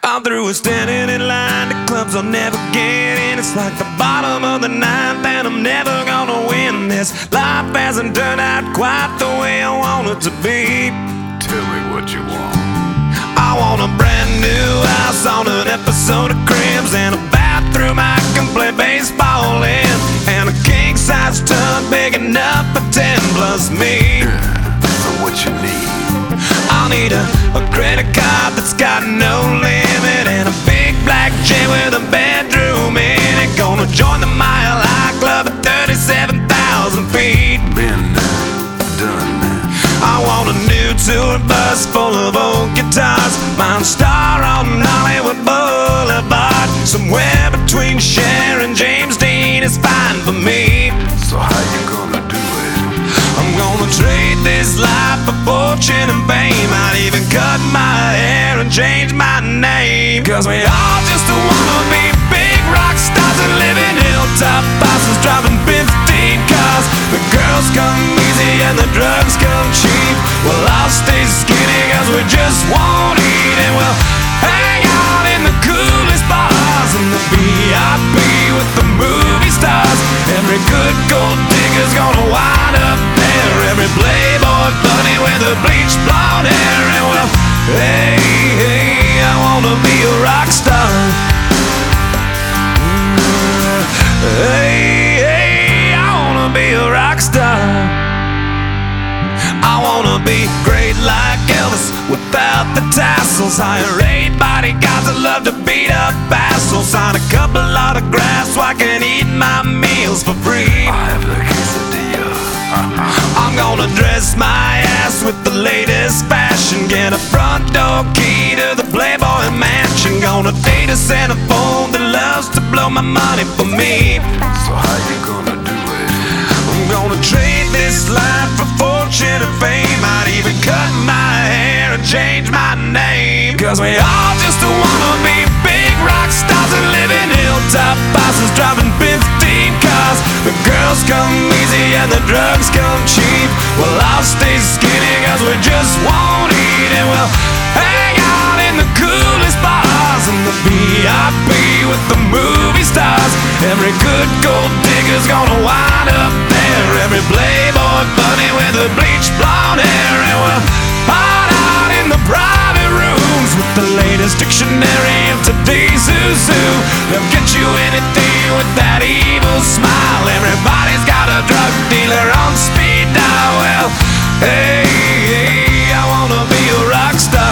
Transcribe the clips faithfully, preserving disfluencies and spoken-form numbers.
I'm through with standing in line to clubs I'll never get in. It's like the bottom of the ninth and I'm never gonna win this. Life hasn't turned out quite the way I want it to be. Tell me what you want. I want a brand new house on an episode of Cribs, and a bathroom I can play baseball in, and a king-size tub big enough for ten plus me. Yeah, so what you need? I'll need a, a credit card that's got no limit, and a big black jet with a bedroom in it. Gonna join the Mile High Club at thirty-seven thousand feet. Been there, done that. I want a new tour bus full of old guitars, mine star on Hollywood Boulevard. Somewhere between Cher and James Dean is fine for me. So how you gonna do it? I'm gonna trade this life for fortune and fame. I'd even cut my hair and change my name, 'cause we all just wanna be big rock stars and live in hilltop bosses driving fifteen cars. The girls come easy and the drugs come cheap. Well, I'll stay skinny 'cause we just won't eat, and we'll hang out in the coolest bars and the V I P with the movie stars. Every good gold digger's gonna wind up there, every playboy bunny with a bleached blonde hair. And well, hey, hey, I wanna be a rock star. Hey, hey, I wanna be a rock star. I wanna be great like Elvis without the tassels. Hire eight bodyguards that love to beat up assholes. Sign a couple autographs so I can eat my meals for free. I have the quesadilla. I'm gonna dress my ass with the latest fashion, get a front door key to the Playboy Mansion. Gonna date a centerfold that loves to blow my money for me. So how you gonna do it? I'm gonna trade this life for fortune and fame. I'd even cut my hair and change my name, 'cause we all just wanna be big rock stars and live in hilltop bosses driving fifteen cars. The girls come easy and the drugs come cheap. Well, I'll stay skinny 'cause we just won't eat, and we'll hang out in the coolest bars and the V I P with the movie stars. Every good gold digger's gonna wind up there, every playboy bunny with a bleached blonde hair. And we'll hide out in the private rooms with the latest dictionary of today's who's who. They'll get you anything with that evil smile. Everybody's got a drug dealer on speed dial. Well, hey, hey, I wanna be a rock star.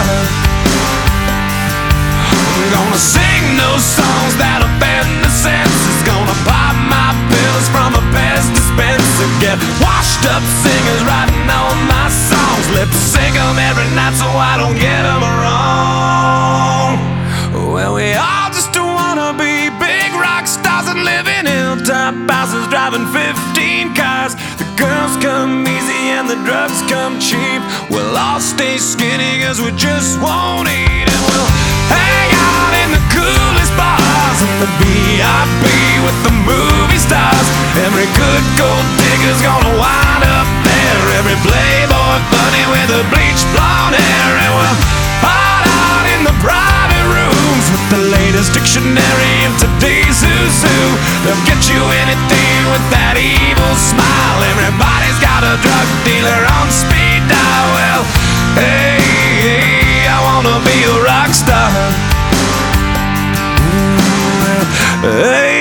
I'm gonna sing those songs that offend the senses. Gonna pop my pills from a Pez dispenser. Get washed up singers writing all my songs. Lip sync them every night so I don't get them wrong. Well, we all just wanna be big rock stars and live in hilltop houses driving fifteen cars. The girls come easy and the drugs come cheap. We'll all stay skinny 'cause we just won't eat, and we'll hang out in the coolest bars and the V I P with the movie stars. Every good gold digger's gonna wind up there, every playboy bunny with a bleached blonde hair. And we'll hide out in the private rooms with the latest dictionary of today's who's who. They'll get you anything with that evil smile. Everybody's got a drug dealer on speed dial. Well, hey, hey, I wanna be a rock star. Hey.